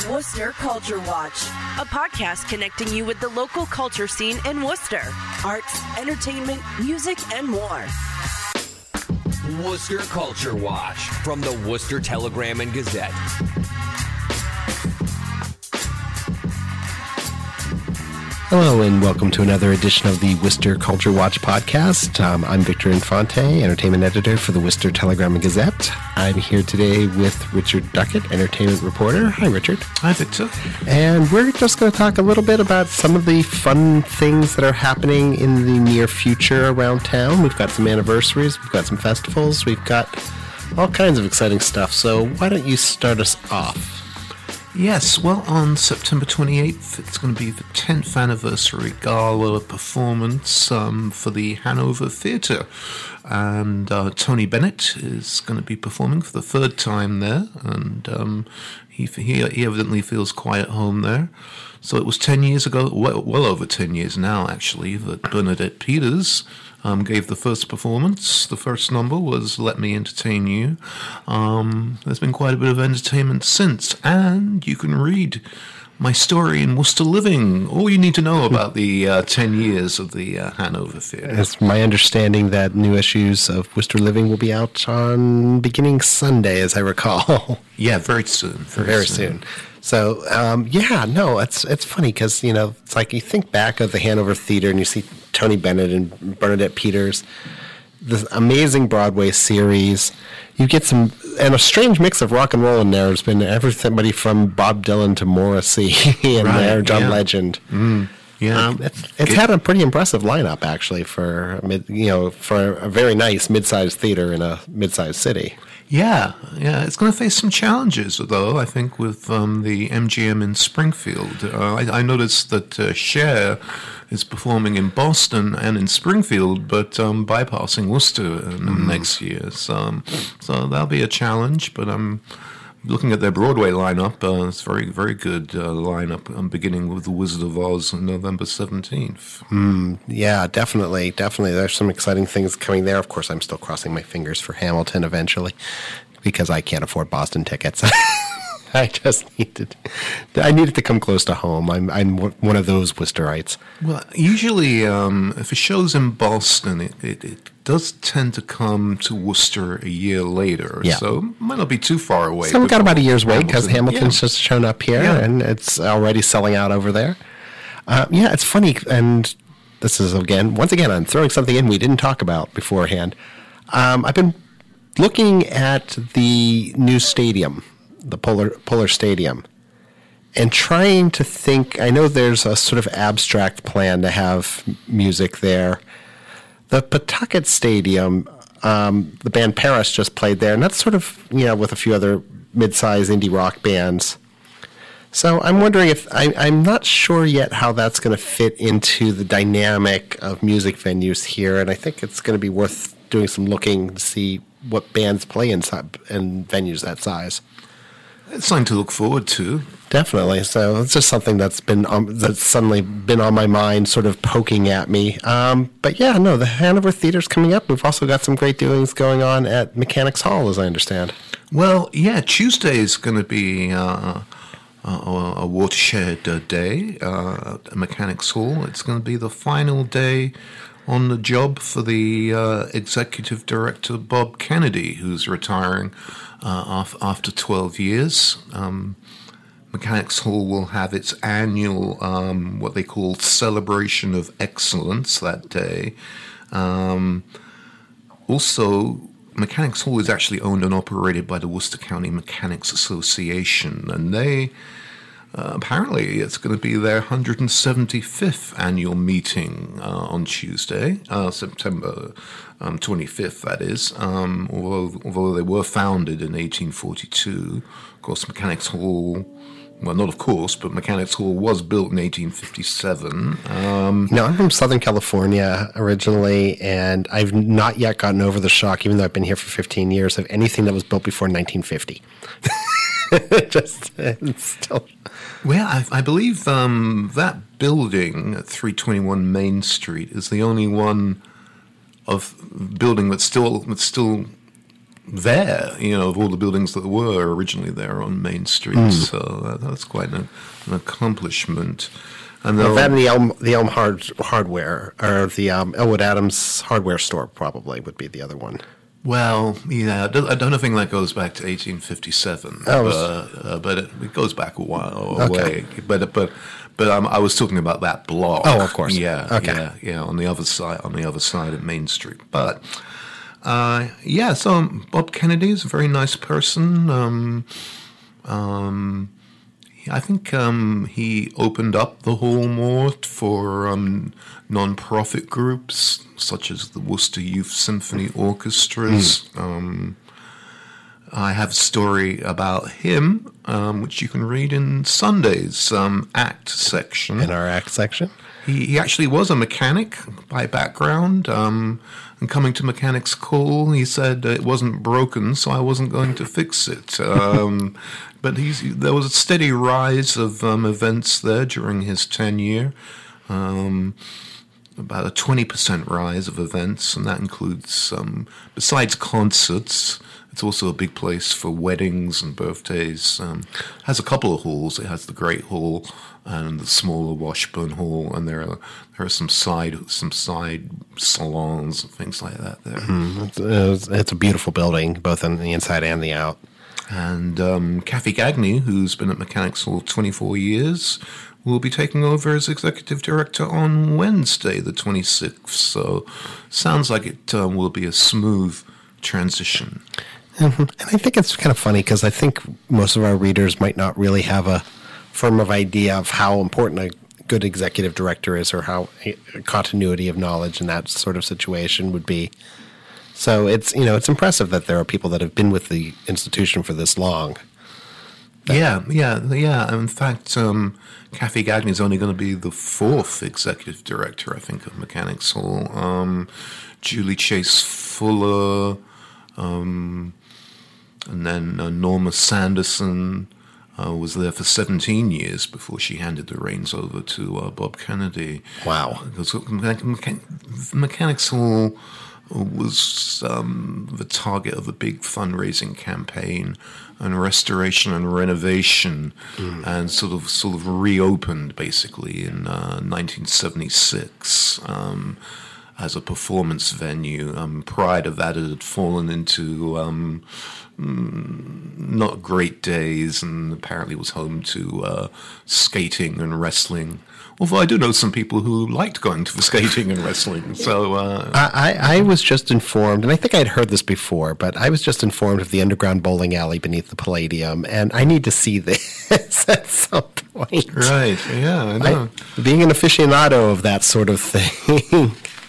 Worcester Culture Watch, a podcast connecting you with the local culture scene in Worcester. Arts, entertainment, music, and more. Worcester Culture Watch from the Worcester Telegram and Gazette. Hello and welcome to another edition of the Worcester Culture Watch podcast. I'm Victor Infante, entertainment editor for the Worcester Telegram and Gazette. I'm here today with Richard Duckett, entertainment reporter. Hi, Richard. Hi, Victor. And we're just going to talk a little bit about some of the fun things that are happening in the near future around town. We've got some anniversaries, we've got some festivals, we've got all kinds of exciting stuff. So why don't you start us off? Yes, well, on September 28th, it's going to be the 10th anniversary gala performance for the Hanover Theatre. And Tony Bennett is going to be performing for the third time there, and he evidently feels quite at home there. So it was 10 years ago, well over 10 years now, actually, that Bernadette Peters gave the first performance. The first number was Let Me Entertain You. There's been quite a bit of entertainment since, and you can read my story in Worcester Living. All you need to know about the 10 years of the Hanover Theatre. It's my understanding that new issues of Worcester Living will be out on beginning Sunday, as I recall. Yeah, very soon. Very soon. So, it's funny because, it's like you think back of the Hanover Theatre and you see Tony Bennett and Bernadette Peters, this amazing Broadway series. You get and a strange mix of rock and roll in there. There's been everybody from Bob Dylan to Morrissey in there, John Legend. Yeah, it's had a pretty impressive lineup actually for a very nice mid-sized theater in a mid-sized city. Yeah, it's going to face some challenges, though, I think, with the MGM in Springfield. I noticed that Cher is performing in Boston and in Springfield, but bypassing Worcester next year. So that'll be a challenge, but I'm looking at their Broadway lineup. It's very, very good lineup, beginning with The Wizard of Oz on November 17th. Yeah, definitely. There's some exciting things coming there. Of course, I'm still crossing my fingers for Hamilton eventually because I can't afford Boston tickets. I needed to come close to home. I'm one of those Worcesterites. Well, usually if a show's in Boston, it does tend to come to Worcester a year later, so it might not be too far away. So we've got about a year's wait because Hamilton's just shown up here, and it's already selling out over there. It's funny, and this is, once again, I'm throwing something in we didn't talk about beforehand. I've been looking at the new stadium, the Polar Stadium, and trying to think. I know there's a sort of abstract plan to have music there. The Pawtucket Stadium, the band Paris just played there, and that's sort of, with a few other mid-sized indie rock bands. So I'm wondering if, I'm not sure yet how that's going to fit into the dynamic of music venues here, and I think it's going to be worth doing some looking to see what bands play in venues that size. It's something to look forward to. Definitely. So it's just something that's suddenly been on my mind, sort of poking at me. The Hanover Theatre's coming up. We've also got some great doings going on at Mechanics Hall, as I understand. Well, Tuesday is going to be a watershed day at Mechanics Hall. It's going to be the final day on the job for the executive director, Bob Kennedy, who's retiring after 12 years. Mechanics Hall will have its annual, what they call Celebration of Excellence that day. Also, Mechanics Hall is actually owned and operated by the Worcester County Mechanics Association, and they apparently it's going to be their 175th annual meeting on Tuesday, September 25th, that is, although they were founded in 1842. Of course, Mechanics Hall... Well, not of course, but Mechanics Hall was built in 1857. I'm from Southern California originally, and I've not yet gotten over the shock, even though I've been here for 15 years, of anything that was built before 1950. It's still... Well, I believe that building at 321 Main Street is the only one of building that's still there, of all the buildings that were originally there on Main Street. So that's quite an accomplishment. And that and the Elm Hardware, or the Elwood Adams Hardware Store probably would be the other one. Well, yeah, I don't think that goes back to 1857, but it goes back a while away. But I was talking about that block. Oh, of course. Yeah, okay. Yeah, on the other side of Main Street. But so Bob Kennedy is a very nice person. I think he opened up the hall more for non-profit groups such as the Worcester Youth Symphony Orchestras. I have a story about him, which you can read in Sunday's ACT section. In our ACT section? He actually was a mechanic by background, and coming to mechanic school, he said it wasn't broken, so I wasn't going to fix it. But there was a steady rise of events there during his tenure, about a 20% rise of events, and that includes, besides concerts, it's also a big place for weddings and birthdays. It has a couple of halls. It has the Great Hall and the smaller Washburn Hall, and there are some side salons and things like that there. It's a beautiful building, both on the inside and the out. And Kathy Gagne, who's been at Mechanics Hall 24 years, will be taking over as executive director on Wednesday, the 26th. So sounds like it will be a smooth transition. Mm-hmm. And I think it's kind of funny because I think most of our readers might not really have a firm of idea of how important a good executive director is, or how a continuity of knowledge in that sort of situation would be. So it's impressive that there are people that have been with the institution for this long. Yeah. In fact, Kathy Gagne is only going to be the fourth executive director, I think, of Mechanics Hall. Julie Chase Fuller, and then Norma Sanderson was there for 17 years before she handed the reins over to Bob Kennedy. Wow. Because Mechanics Hall was the target of a big fundraising campaign and restoration and renovation, and sort of reopened basically in 1976 as a performance venue. Prior to that, it had fallen into not great days, and apparently was home to skating and wrestling. Although I do know some people who liked going to the skating and wrestling. So I was just informed, and I think I'd heard this before, but I was just informed of the underground bowling alley beneath the Palladium, and I need to see this at some point. Right, yeah, I know. Being an aficionado of that sort of thing.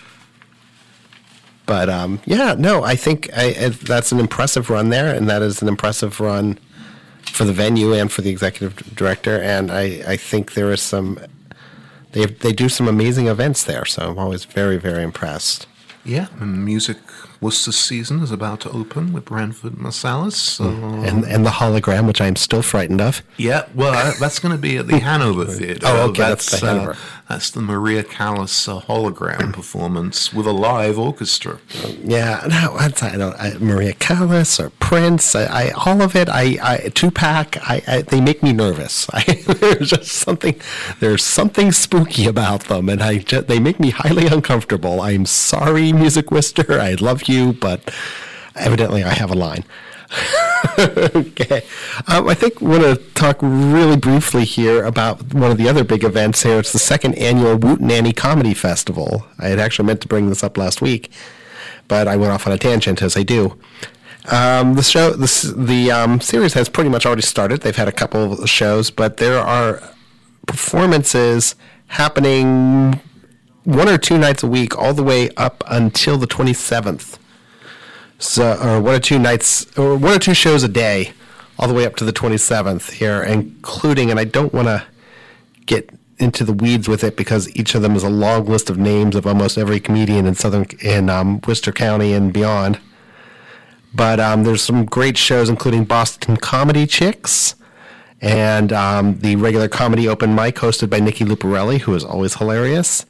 But, I think that's an impressive run there, and that is an impressive run for the venue and for the executive director, and I think there is some... They do some amazing events there, so I'm always very, very impressed. Yeah, and Music Worcester season is about to open with Branford Marsalis. So. And the hologram, which I'm still frightened of. Yeah, well, that's going to be at the Hanover Theatre. Oh, okay, that's the Hanover. That's the Maria Callas hologram performance with a live orchestra. Yeah, no, Maria Callas or Prince, all of it. Tupac, they make me nervous. There's something spooky about them, and they make me highly uncomfortable. I'm sorry, Music Worcester, I love you, but evidently I have a line. Okay. I think we want to talk really briefly here about one of the other big events here. It's the second annual Woot and Annie Comedy Festival. I had actually meant to bring this up last week, but I went off on a tangent, as I do. The series has pretty much already started. They've had a couple of shows, but there are performances happening 1 or 2 nights a week all the way up until the 27th. So, or 1 or 2 nights, or 1 or 2 shows a day, all the way up to the 27th here, including, and I don't want to get into the weeds with it because each of them is a long list of names of almost every comedian in Worcester County and beyond. But there's some great shows, including Boston Comedy Chicks and the regular comedy open mic hosted by Nikki Luparelli, who is always hilarious.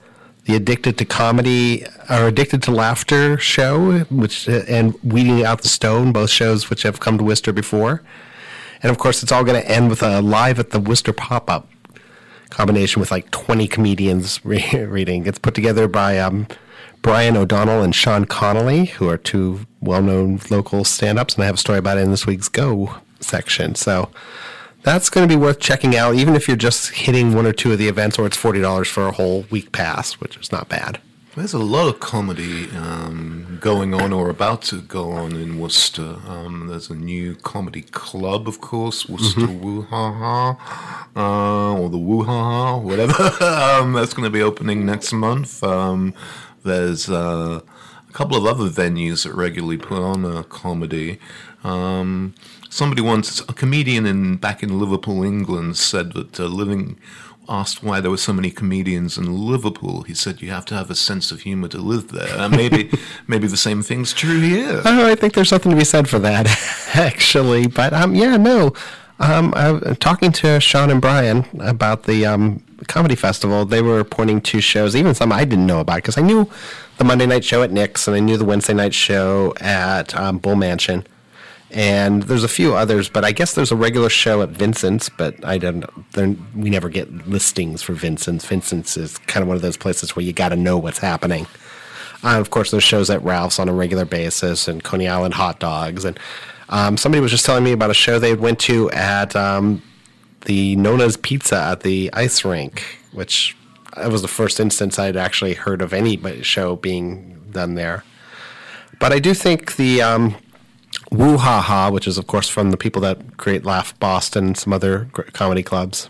the Addicted to Comedy or Addicted to Laughter show, and Weeding Out the Stone, both shows which have come to Worcester before. And of course, it's all going to end with a Live at the Worcester pop-up combination with like 20 comedians reading. It's put together by Brian O'Donnell and Sean Connolly, who are two well-known local stand-ups, and I have a story about it in this week's Go section. So that's going to be worth checking out, even if you're just hitting one or two of the events, or it's $40 for a whole week pass, which is not bad. There's a lot of comedy going on or about to go on in Worcester. There's a new comedy club, of course, Worcester Woo Ha Ha, or the Woo Ha Ha, whatever. That's going to be opening next month. There's a couple of other venues that regularly put on comedy. Somebody once, a comedian back in Liverpool, England, said that asked why there were so many comedians in Liverpool. He said you have to have a sense of humor to live there. And maybe the same thing's true here. Oh, I think there's something to be said for that, actually. But I'm talking to Sean and Brian about the comedy festival. They were pointing to shows, even some I didn't know about, because I knew the Monday night show at Nick's and I knew the Wednesday night show at Bull Mansion. And there's a few others, but I guess there's a regular show at Vincent's, but we never get listings for Vincent's. Vincent's is kind of one of those places where you got to know what's happening. Of course, there's shows at Ralph's on a regular basis, and Coney Island Hot Dogs. And somebody was just telling me about a show they went to at the Nona's Pizza at the ice rink, which was the first instance I'd actually heard of any show being done there. But I do think the Woo Ha Ha, which is, of course, from the people that create Laugh Boston and some other comedy clubs.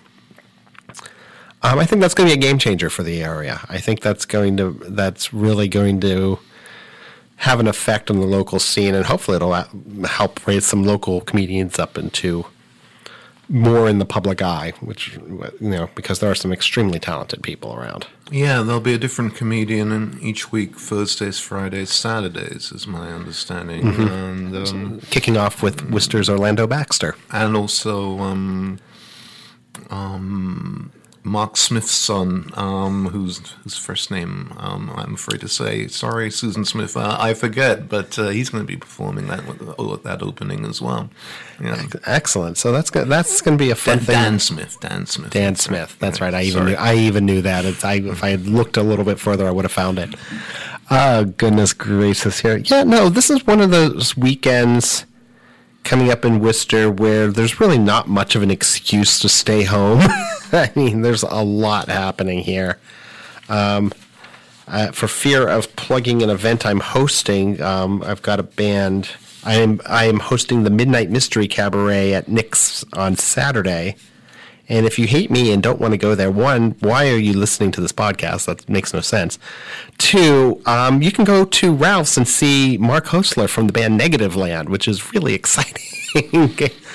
I think that's going to be a game changer for the area. I think that's really going to have an effect on the local scene, and hopefully it'll help raise some local comedians up into more in the public eye, which, because there are some extremely talented people around. Yeah, there'll be a different comedian in each week, Thursdays, Fridays, Saturdays, is my understanding. Mm-hmm. And kicking off with Worcester's Orlando Baxter. And also Mark Smith's son, whose first name I'm afraid to say. Sorry, Susan Smith, I forget, but he's going to be performing that at that opening as well. Yeah. Excellent. So that's going to be a fun thing. Dan Smith. Dan Smith. That's right. I even knew that. If I had looked a little bit further, I would have found it. Oh, goodness gracious here. Yeah, no, this is one of those weekends coming up in Worcester where there's really not much of an excuse to stay home. I mean, there's a lot happening here. For fear of plugging an event I'm hosting, I've got a band. I am hosting the Midnight Mystery Cabaret at Nick's on Saturday. And if you hate me and don't want to go there, one, why are you listening to this podcast? That makes no sense. Two, you can go to Ralph's and see Mark Hostler from the band Negative Land, which is really exciting.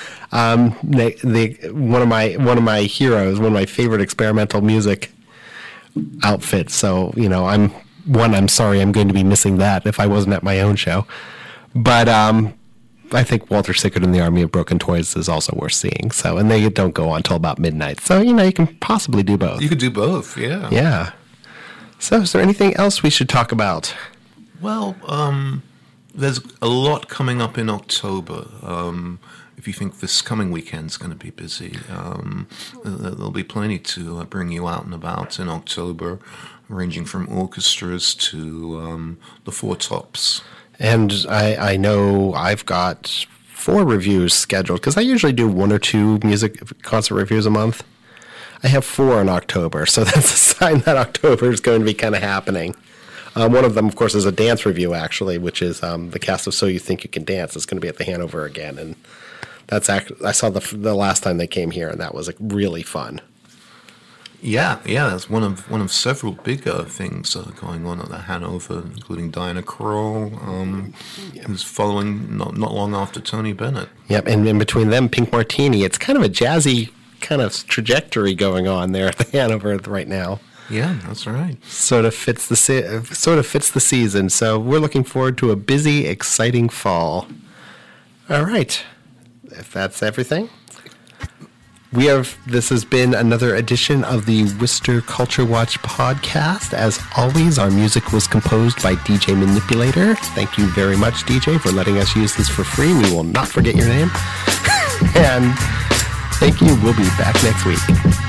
One of my heroes, one of my favorite experimental music outfits. So, I'm sorry I'm going to be missing that if I wasn't at my own show. But I think Walter Sickert and the Army of Broken Toys is also worth seeing. So, and they don't go on until about midnight. So, you can possibly do both. You could do both, yeah. Yeah. So, is there anything else we should talk about? Well, there's a lot coming up in October. If you think this coming weekend's going to be busy, there'll be plenty to bring you out and about in October, ranging from orchestras to the Four Tops. And I know I've got 4 reviews scheduled, because I usually do 1 or 2 music concert reviews a month. I have 4 in October, so that's a sign that October is going to be kind of happening. One of them, of course, is a dance review, actually, which is the cast of So You Think You Can Dance. It's going to be at the Hanover again, and I saw the last time they came here, and that was really fun. Yeah, that's one of several bigger things going on at the Hanover, including Diana Krall, who's following not long after Tony Bennett. Yep, and in between them, Pink Martini. It's kind of a jazzy kind of trajectory going on there at the Hanover right now. Yeah, that's right. Sort of fits the season. So we're looking forward to a busy, exciting fall. All right, if that's everything. This has been another edition of the Worcester Culture Watch podcast. As always, our music was composed by DJ Manipulator. Thank you very much, DJ, for letting us use this for free. We will not forget your name. And thank you. We'll be back next week.